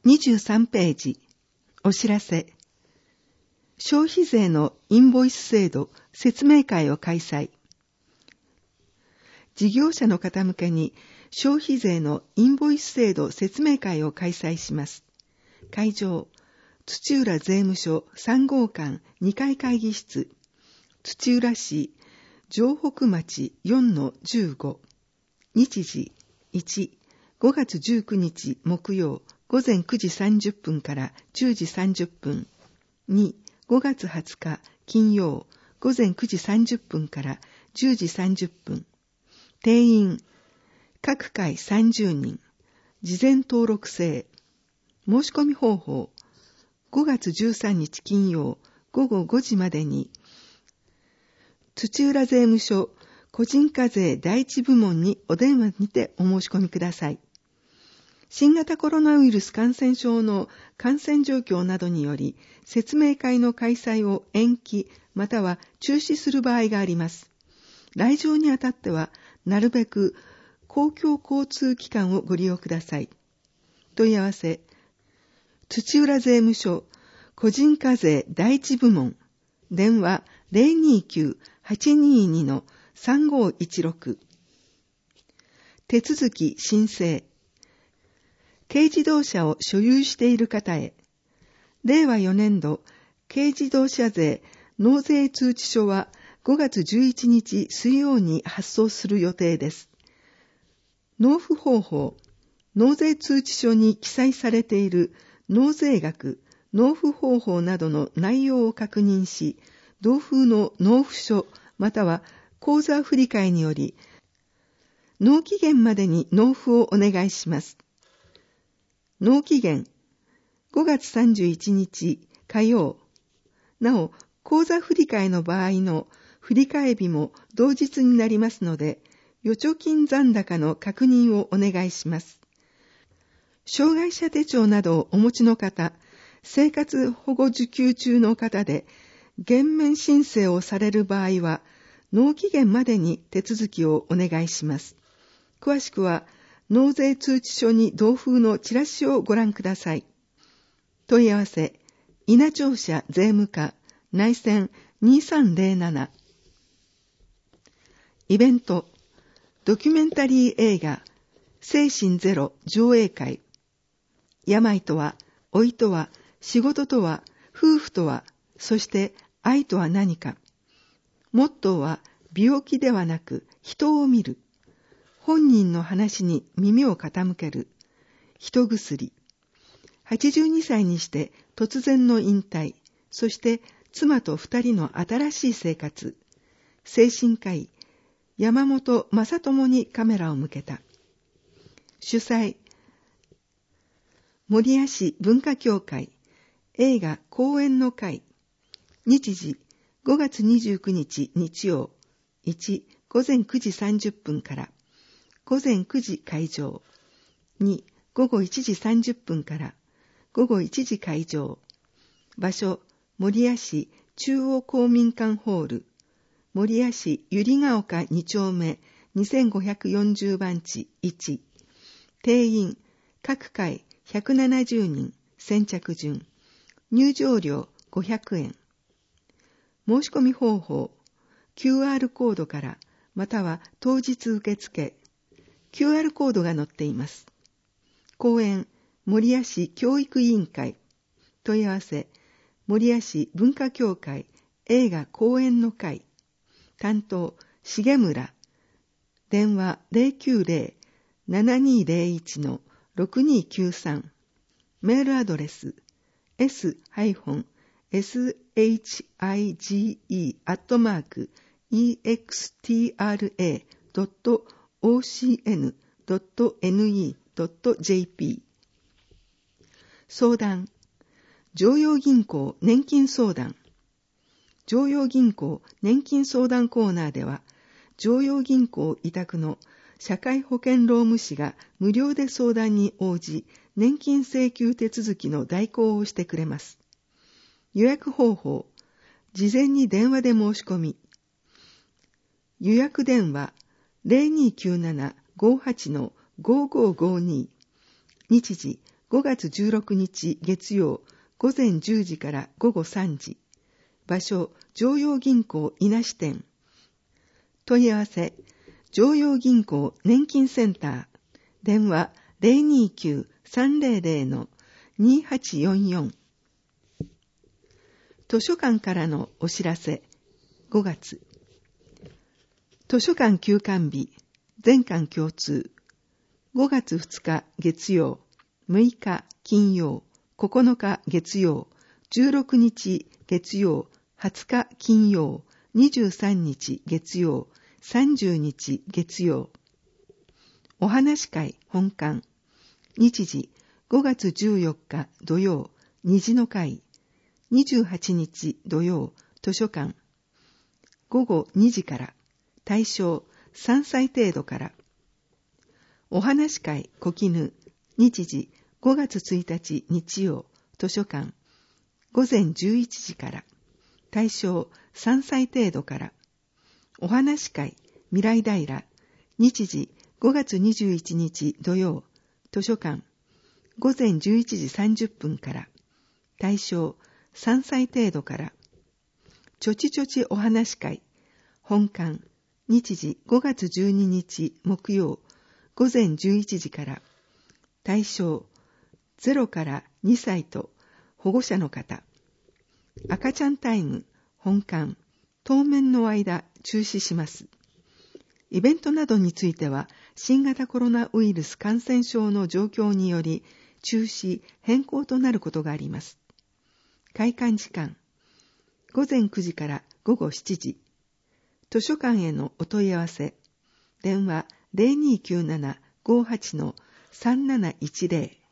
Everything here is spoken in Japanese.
23ページ、お知らせ。消費税のインボイス制度説明会を開催。事業者の方向けに消費税のインボイス制度説明会を開催します。会場、土浦税務署3号館2階会議室、土浦市城北町 4-15。日時1、5月19日木曜午前9時30分から10時30分。2、5月20日金曜午前9時30分から10時30分。定員、各回30人。事前登録制。申し込み方法、5月13日金曜午後5時までに、土浦税務署個人課税第一部門にお電話にてお申し込みください。新型コロナウイルス感染症の感染状況などにより、説明会の開催を延期または中止する場合があります。来場にあたっては、なるべく公共交通機関をご利用ください。問い合わせ、土浦税務署個人課税第一部門、電話 029-822-3516。手続き申請。軽自動車を所有している方へ、令和4年度軽自動車税納税通知書は5月11日水曜に発送する予定です。納付方法、納税通知書に記載されている納税額、納付方法などの内容を確認し、同封の納付書または口座振替により、納期限までに納付をお願いします。納期限、5月31日火曜。なお、口座振替の場合の振替日も同日になりますので、預貯金残高の確認をお願いします。障害者手帳などをお持ちの方、生活保護受給中の方で、減免申請をされる場合は、納期限までに手続きをお願いします。詳しくは、納税通知書に同封のチラシをご覧ください。問い合わせ、稲庁舎税務課、内線2307。イベント、ドキュメンタリー映画、精神ゼロ上映会。病とは、老いとは、仕事とは、夫婦とは、そして愛とは何か。モットーは、病気ではなく人を見る。本人の話に耳を傾ける。人薬。82歳にして突然の引退。そして妻と2人の新しい生活。精神科医、山本正智にカメラを向けた。主催、守谷市文化協会、映画公演の会。日時、5月29日日曜。1、午前9時30分から。午前9時会場。2、午後1時30分から。午後1時会場。場所、守谷市中央公民館ホール。守谷市百合ヶ丘2丁目2540番地1。定員、各回170人、先着順。入場料500円。申し込み方法、QR コードからまたは当日受付。QR コードが載っています。講演、守谷市教育委員会。問い合わせ、守谷市文化協会映画公演の会。担当、重村。電話090-7201-6293。メールアドレス、shige-extra.ocn.ne.jp。相談、常陽銀行年金相談。常陽銀行年金相談コーナーでは、常陽銀行委託の社会保険労務士が無料で相談に応じ、年金請求手続きの代行をしてくれます。予約方法、事前に電話で申し込み。予約電話 0297-58-5552。日時 5月16日月曜午前10時から午後3時。場所、常陽銀行稲支店。問い合わせ、常陽銀行年金センター。電話 029-300-2844。図書館からのお知らせ。5月。図書館休館日、全館共通。5月2日月曜、6日金曜、9日月曜、16日月曜、20日金曜、23日月曜、30日月曜。お話会本館。日時5月14日土曜、虹の会。28日土曜、図書館。午後2時から。対象3歳程度から。お話会小絹。日時5月1日日曜、図書館。午前11時から。対象3歳程度から。お話会未来平。日時5月21日土曜、図書館。午前11時30分から。対象3歳程度から。ちょちちょちお話会本館。日時5月12日木曜、午前11時から。対象0から2歳と保護者の方。赤ちゃんタイム本館。当面の間中止します。イベントなどについては新型コロナウイルス感染症の状況により中止変更となることがあります。開館時間午前9時から午後7時。図書館へのお問い合わせ。電話 0297-58-3710